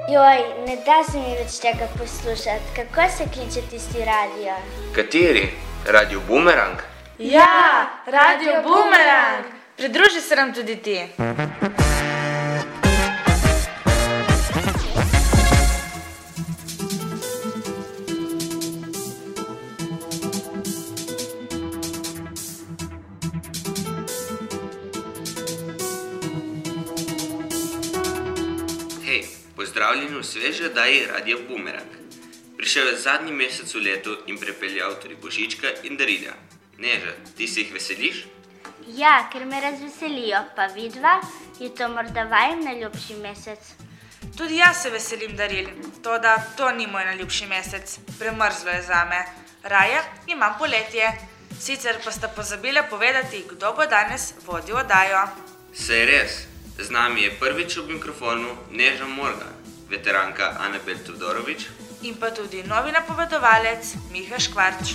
Joj, ne da se mi več tega poslušati. Kako se kliče tisti radio? Kateri? Radio Bumerang? Ja, Radio Bumerang! Pridruži se nam tudi ti. Hej, pozdravljeni v sveži oddaji Radio Bumerang. Prišel je zadnji mesec v letu in prepeljal tudi božička in darila. Neža, ti se jih veseliš? Ja, ker me razveselijo, pa vidva, je to morda vajin najljubši mesec. Tudi jaz se veselim daril, toda to ni moj najljubši mesec. Premrzlo je zame. Raje imam poletje. Sicer pa sta pozabila povedati, kdo bo danes vodil oddajo. Saj res, z nami je prvič ob mikrofonu Neža Morgan, veteranka Anabel Todorović in pa tudi novi napovedovalec Miha Škvarč.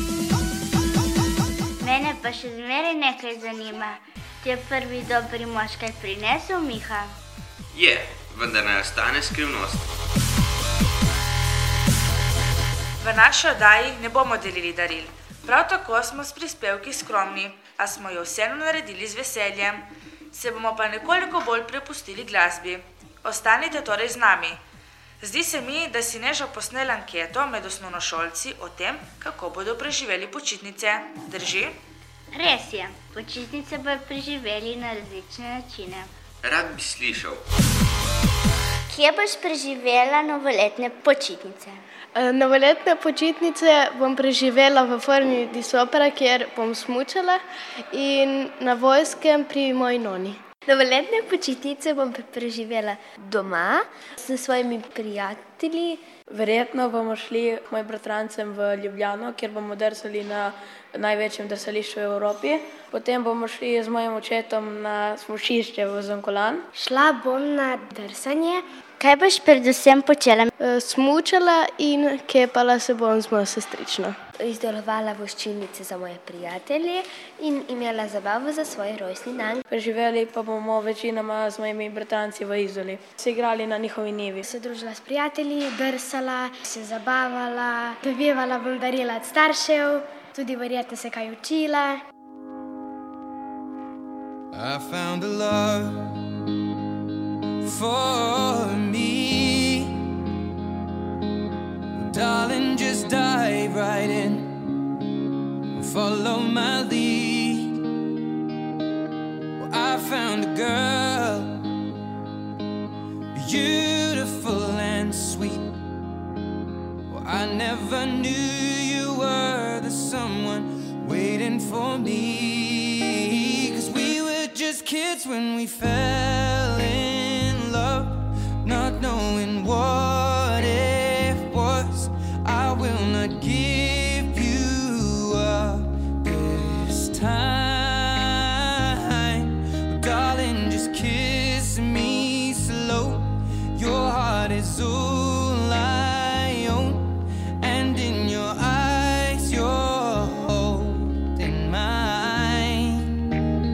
Mene pa še zmeraj nekaj zanima. Ti je prvi dobri mož kaj prinesel, Miha? Je, vendar naj ostane skrivnost. V naši oddaji ne bomo delili daril. Prav tako smo s prispevki skromni, a smo jo vseeno naredili z veseljem. Se bomo pa nekoliko bolj prepustili glasbi. Ostanite torej z nami. Zdi se mi, da si Neža posnela anketo med osnovnošolci o tem, kako bodo preživeli počitnice. Drži? Res je, počitnice bodo preživeli na različne načine. Rad bi slišal. Kje boš preživela novoletne počitnice? Novoletne počitnice bom preživela v Forni di Sopra, kjer bom smučala, in na Vojskem pri moji noni. Novoletne počitnice bom preživela doma s svojimi prijatelji. Verjetno bomo šli k mojim bratrancem v Ljubljano, kjer bomo drsali na največjem drsališču v Evropi. Potem bomo šli z mojim očetom na smučišče v Zonkolan. Šla bom na drsanje. Kaj boš predvsem počela? Smučala in kepala se bom z mojo sestrično. Izdelovala voščilnice za moje prijatelje in imela zabavo za svoj rojstni dan. Preživeli pa bomo večinoma z mojimi bratranci v Izoli. Se igrali na njihovi njivi. Se družila s prijatelji, drsala, se zabavala, dobivala bom darila od staršev, tudi verjetno se kaj učila. I found a love for me. Darling, just dive right in, follow my lead. Well, I found a girl, beautiful and sweet. Well, I never knew you were the someone waiting for me. 'Cause we were just kids when we fell in love, not knowing what it was. I will not give you up this time. Darling, just kiss me slow. Your heart is all I own, and in your eyes you're holding mine.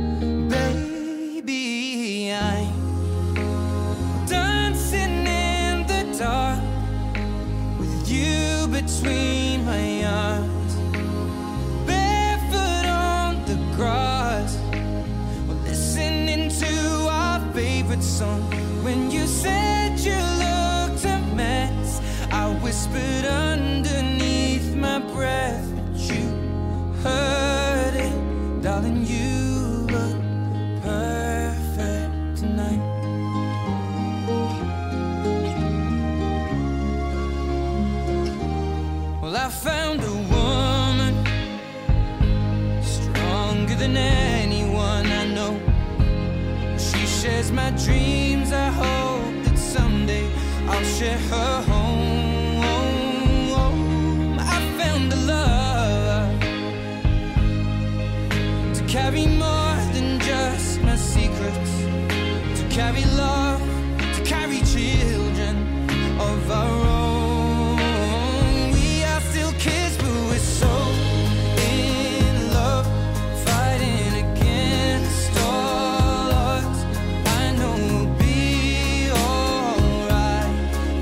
Baby, I'm dancing in the dark with you between my arms, barefoot on the grass, we're listening to our favorite song. When you said you looked a mess, I whispered underneath my breath, but you heard it. Darling, you look perfect tonight. Well, I found a woman stronger than anyone I know. She shares my dreams. I hope that someday I'll share her home. I found a love to carry more than just my secrets, to carry love, to carry children of our own. We are still kids, but we're so in love, fighting against all odds. I know we'll be alright.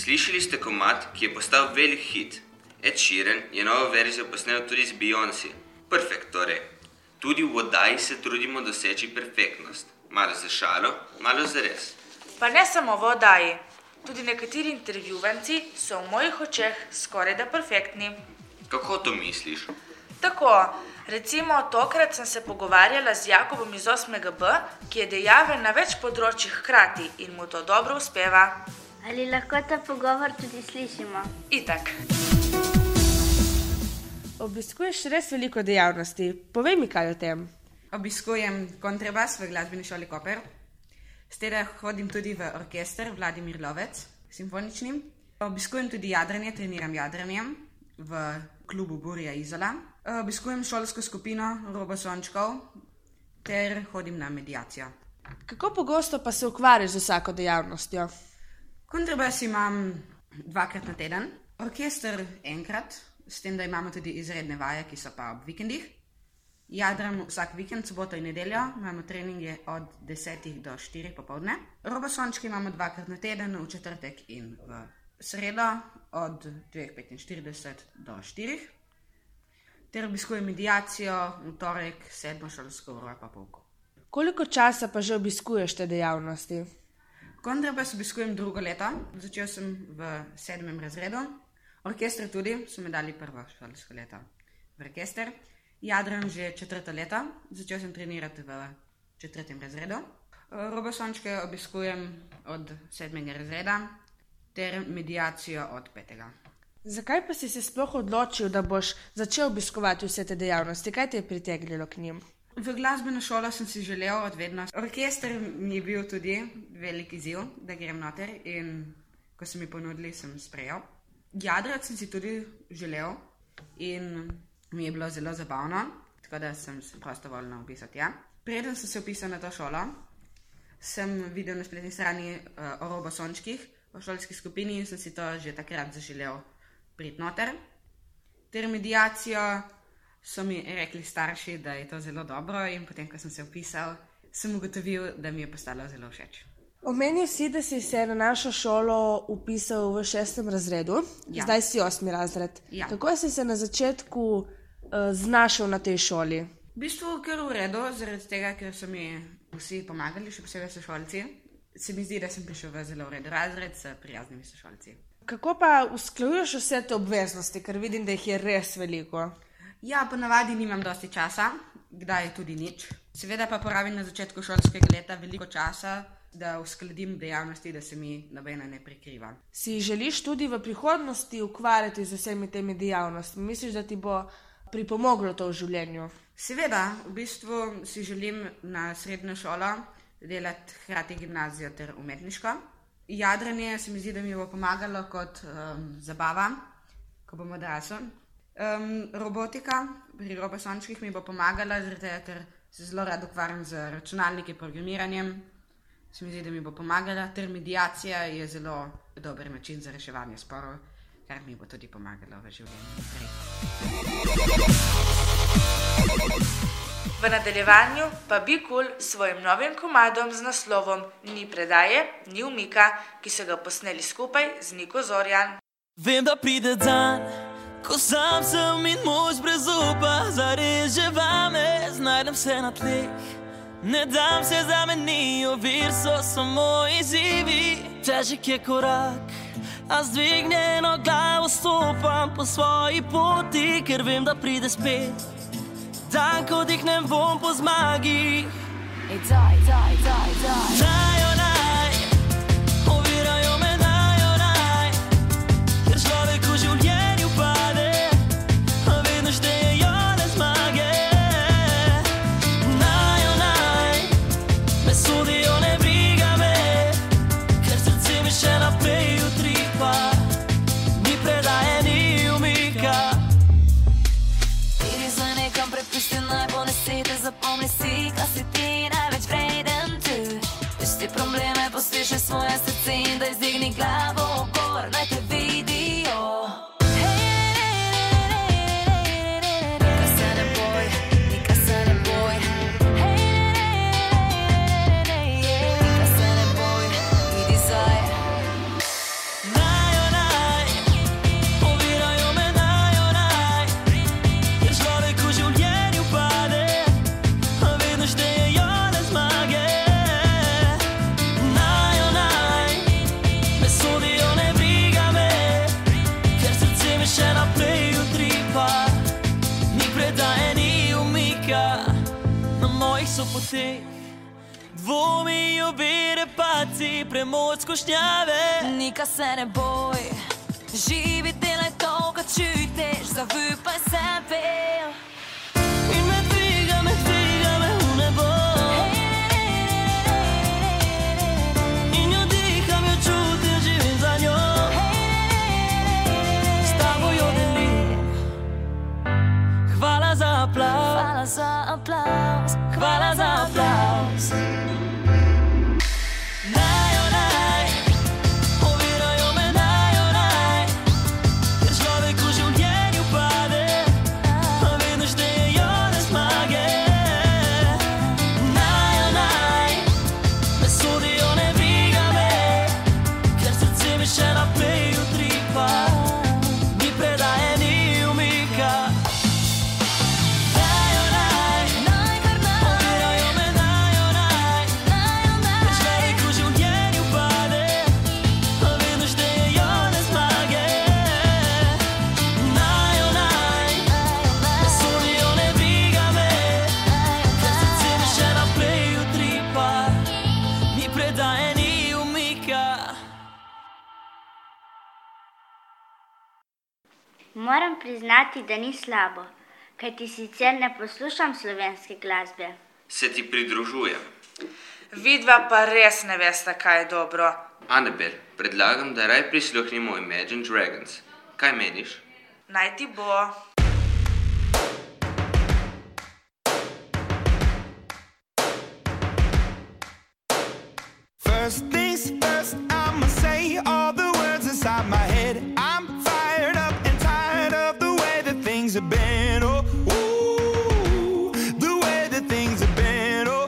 Slišali ste komad, ki je postal velik hit. Ed Sheeran je novo verzijo posnel tudi z Beyoncé. Perfekt torej. Tudi v oddaji se trudimo doseči perfektnost. Malo za šalo, malo za res. Pa ne samo v oddaji. Tudi nekateri intervjuvanci so v mojih očeh skorajda perfektni. Kako to misliš? Tako, recimo tokrat sem se pogovarjala z Jakobom iz 8.b, ki je dejaven na več področjih hkrati in mu to dobro uspeva. Ali lahko ta pogovor tudi slišimo? Itak. Obiskuješ res veliko dejavnosti. Povej mi kaj o tem. Obiskujem kontrabas v glasbeni šoli Koper. Z tega hodim tudi v orkester Vladimir Lovec, simfonični. Obiskujem tudi jadranje, treniram jadranjem v klubu Burja Izola. Obiskujem šolsko skupino Robo Sončkov ter hodim na mediacijo. Kako pogosto pa se ukvarjaš z vsako dejavnostjo? Kontrabas imam 2krat na teden, orkester enkrat, s tem, da imamo tudi izredne vaje, ki so pa ob vikendih. Jadram vsak vikend, soboto in nedeljo, imamo treninge od 10 do 4 popoldne. Robo Sončke imamo 2krat na teden, v četrtek in v sredo od 2:45 do 4. Ter obiskujem mediacijo v torek, 7. šolsko uro pa pouko. Koliko časa pa že obiskuješ te dejavnosti? Kontrabas obiskujem 2. leto, začel sem v 7. razredu. Orkester tudi, so mi dali prvo šolsko leto v orkester. Jadram že 4. leto, začel sem trenirati v 4. razredu. Robo Sončke obiskujem od 7. razreda ter mediacijo od 5. Zakaj pa si se sploh odločil, da boš začel obiskovati vse te dejavnosti? Kaj te je pritegnilo k njim? V glasbeno šolo sem si želel od vedno. Orkester mi je bil tudi velik izziv, da grem noter, in ko so mi ponudili, sem sprejel. Jadrati sem si tudi želel in mi je bilo zelo zabavno, tako da sem se prostovoljno vpisal tja. Preden sem se vpisal na to šolo, sem videl na spletni strani o Robo Sončkih, o šolski skupini, in sem si to že takrat zaželel priti noter. Ter mediacijo so mi rekli starši, da je to zelo dobro, in potem, ko sem se vpisal, sem ugotovil, da mi je postalo zelo všeč. Omenil si, da si se na našo šolo vpisal v 6. razredu, Ja. Zdaj si 8. razred. Ja. Kako si se na začetku znašel na tej šoli? V bistvu kar v redu, zaradi tega, ker so mi vsi pomagali, še posebej sošolci. Se mi zdi, da sem prišel v zelo v redu razred s prijaznimi sošolci. Kako pa usklajuješ vse te obveznosti, ker vidim, da jih je res veliko? Ja, ponavadi nimam dosti časa, kdaj tudi nič. Seveda pa porabim na začetku šolskega leta veliko časa, da uskladim dejavnosti, da se mi nobena ne prekriva. Si želiš tudi v prihodnosti ukvarjati z vsemi temi dejavnostmi? Misliš, da ti bo pripomoglo to v življenju? Seveda, v bistvu si želim na srednjo šolo delati hkrati gimnazijo ter umetniško. Jadranje se mi zdi, da mi bo pomagalo kot zabava, ko bom odrasel. Robotika pri Robo Sončkih mi bo pomagala, zaradi tega, ker se zelo rad ukvarjam z računalniki, programiranjem. Se mi zdi, da mi bo pomagala, ter mediacija je zelo dober način za reševanje sporov, kar mi bo tudi pomagalo v življenju. V nadaljevanju pa Be Cool s svojim novim komadom z naslovom Ni predaje, ni umika, ki so ga posneli skupaj z Niko Zorjan. Vem, da pride dan, ko sam sem in mož brez upa, zares že vame, znajdem se na tleh. Ne dam se zameniti, ovir so samo izzivi. Težek je korak, a z dvignjeno glavo stopam po svoji poti, ker vem, da pride spet dan, ko dihnem vonj po zmagi. Naj, ovirajo me naj, ker človek v življenju pade, a vedno štejejo le zmage. Naj, me sodijo, ne briga me, ker srce mi še naprej utripa. Ni predaje, ni umika. Idi za nekam prepusti najbolj nesete, zapomni si, kaj si ti največ vreden tu. Pusti probleme, poslušaj svoje srce in da izdigni glavo gor, naj te vidijo. Nikaj se ne boj, nikaj se ne boj. Nikaj se ne boj, idi zdaj. Naj, so poteh, dvomi, ovire, padci, premoč skušnjave. Nika se ne boj, živi, delaj to, kar čutiš, zavipaj sebe. In me dviga v nebo. In jo diham, jo čutim, živim za njo. S tabo jo delim. Hvala za aplauz. Hvala za aplauz. Hvala za aplauz. Moram priznati, da ni slabo, kajti sicer ne poslušam slovenske glasbe. Se ti pridružujem. Vidva pa res ne veste, kaj je dobro. Annabel, predlagam, da raj prisluhnimo Imagine Dragons. Kaj meniš? Naj ti bo. First things first, I'ma say all the words inside my head. I'm fired up and tired of the way that things have been. Oh, ooh, the way that things have been. Oh,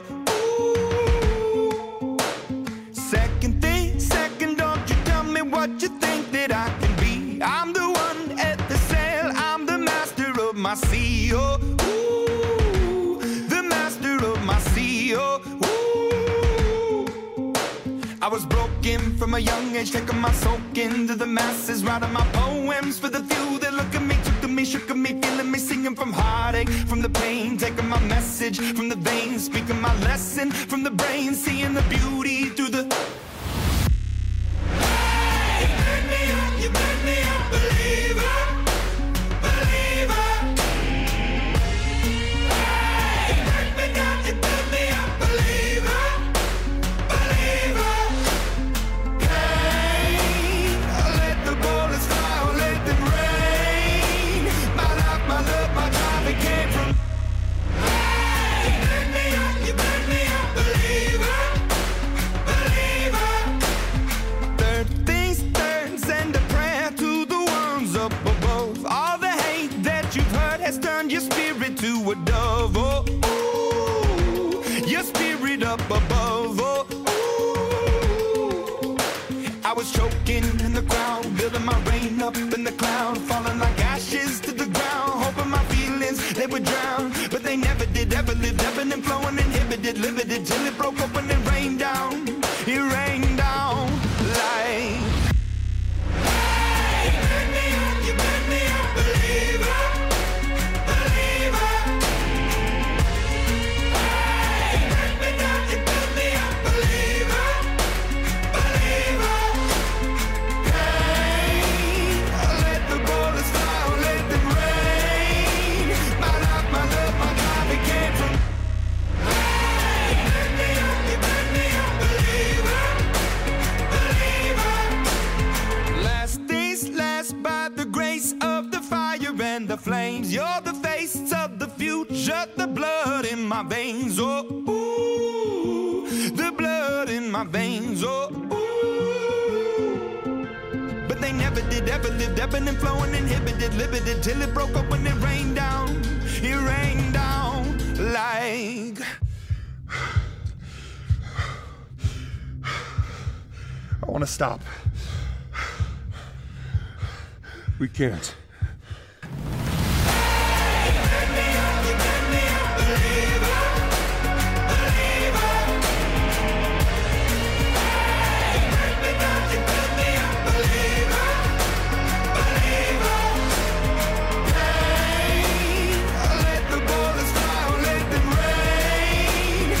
ooh. Second thing, second, don't you tell me what you think that I can be. I'm the one at the sail, I'm the master of my sea. Oh, ooh, the master of my sea. Oh, I was broken from a young age, taking my soak into the masses, writing my poems for the few that look at me, took to me, shook at me, feeling me, singing from heartache, from the pain, taking my message from the veins, speaking my lesson from the brain, seeing the beauty through the... Hey, you made me a believer, believer. Hey, you made me down, you made me a believer, believer. Has turned your spirit to a dove, oh, ooh, your spirit up above, oh, ooh. I was choking in the crowd, building my rain up in the cloud, falling like ashes to the ground, hoping my feelings, they would drown, but they never did, ever lived, ebbing and flowing, inhibited, limited, till it broke open and rained down, it rained down like... Hey, you made me a believer. The flames, you're the face of the future, the blood in my veins, oh, ooh, the blood in my veins, oh, ooh. But they never did, ever lived, ebbing and flowing, inhibited, limited, till it broke open and rained down like... I want to stop. We can't. Let the bullets fly, let them rain.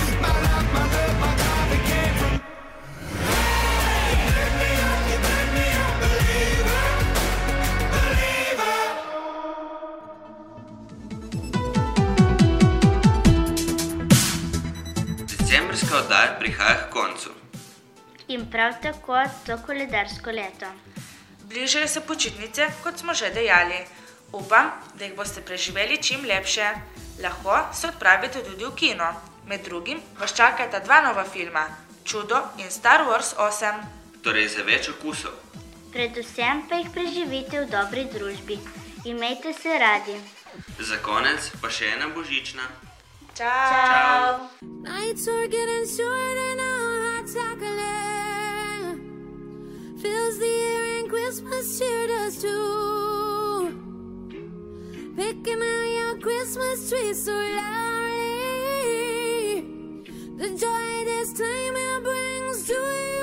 koledar prihaja k koncu. In prav tako to koledarsko leto. Bližajo se počitnice, kot smo že dejali. Upam, da jih boste preživeli čim lepše. Lahko se odpravite tudi v kino. Med drugim vas čakata 2 nova filma, Čudo in Star Wars 8. Torej za več okusov. Predvsem pa jih preživite v dobri družbi. Imejte se radi. Za konec pa še ena božična. Čau! Nights are getting shorter now, hot chocolate fills the air and Christmas cheer does too. Picking out your Christmas tree so loudly, the joy this time it brings to you.